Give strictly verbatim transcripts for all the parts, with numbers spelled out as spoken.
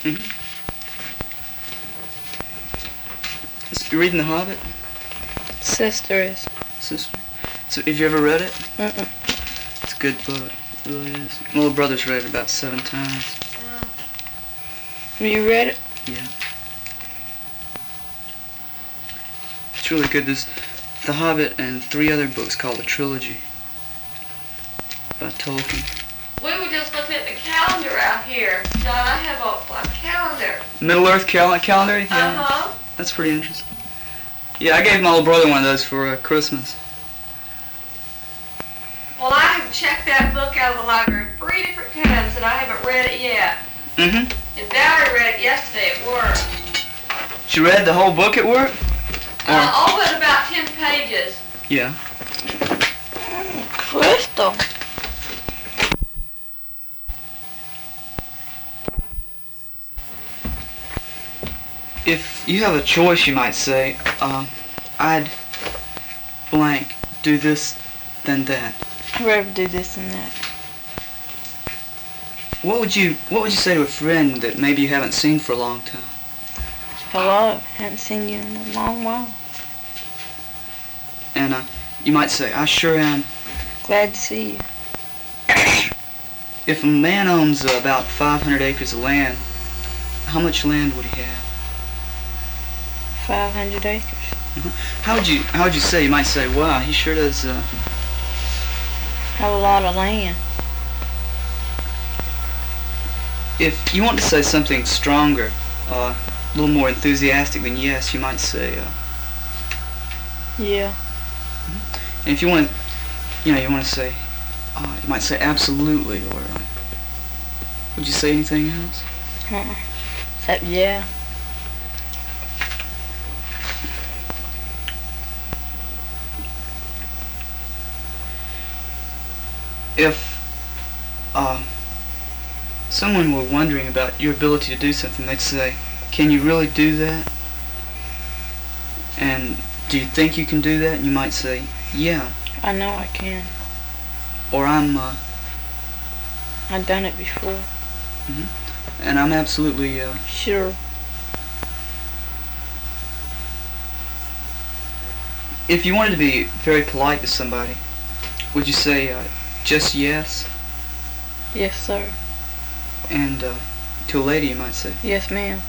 Mm-hmm. You reading The Hobbit? Sister is. Sister? So, have you ever read it? Mm-mm. It's a good book. It really is. My little brother's read it about seven times. Have you read it? Yeah. It's really good. There's The Hobbit and three other books called a trilogy by Tolkien. We were just looking at the calendar out here. John, I have a, a calendar. Middle Earth cal- calendar? Yeah. Uh-huh. That's pretty interesting. Yeah, I gave my little brother one of those for uh, Christmas. Well, I have checked that book out of the library three different times and I haven't read it yet. Mm-hmm. And Valerie read it yesterday at work. She read the whole book at work? Or, Uh, all but about ten pages. yeah. Crystal. If you have a choice, you might say, uh, I'd blank, do this, then that. I'd rather do this and that. What would you What would you say to a friend that maybe you haven't seen for a long time? Hello. Haven't seen you in a long while. And uh, you might say, I sure am. Glad to see you. If a man owns uh, about five hundred acres of land, how much land would he have? Five hundred acres. How would you How would you say? You might say, wow, he sure does. Uh, Have a lot of land. if you want to say something stronger, uh, a little more enthusiastic than yes, you might say. Uh, Yeah. and if you want to, you know, you want to say, uh, you might say absolutely, or uh, would you say anything else? Uh-uh. Except yeah. If uh, someone were wondering about your ability to do something, they'd say, can you really do that? And do you think you can do that? And you might say, yeah. I know I can. Or I'm, uh, I've done it before. and I'm absolutely, uh, Sure. if you wanted to be very polite to somebody, would you say, uh, just yes? Yes, sir. And, uh, to a lady you might say. Yes, ma'am.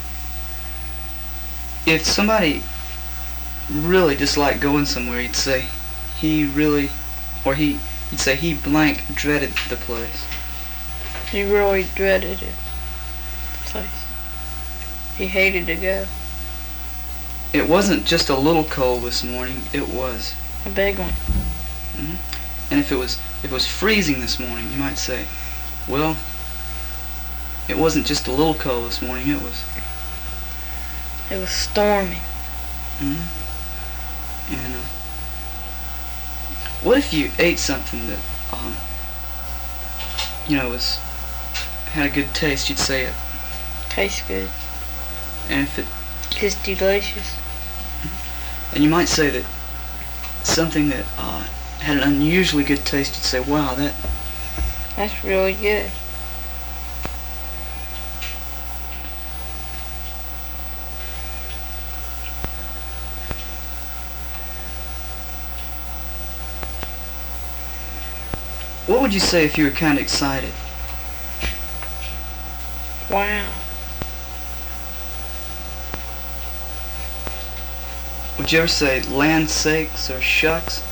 If somebody really disliked going somewhere, you'd say, he really, or he, you'd say he blank dreaded the place. He really dreaded it. Place. He hated to go. It wasn't just a little cold this morning, it was. A big one. hmm And if it was, if it was freezing this morning, you might say, well, it wasn't just a little cold this morning, it was. It was stormy. hmm And, uh, what if you ate something that, um, you know, was, had a good taste, you'd say it. Tastes good. And if it, Just delicious. and you might say that something that, uh, had an unusually good taste, you'd say, wow, that, That's really good. what would you say if you were kind of excited? Wow. Would you ever say land sakes or shucks?